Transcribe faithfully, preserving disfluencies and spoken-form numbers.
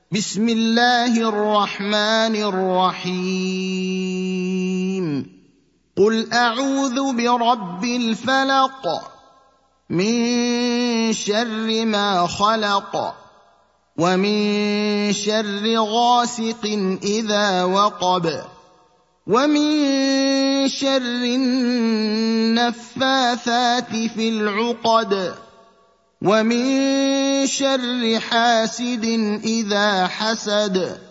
بسم الله الرحمن الرحيم قل أعوذ برب الفلق من شر ما خلق ومن شر غاسق إذا وقب ومن شر النفاثات في العقد ومن شر حاسد إذا حسد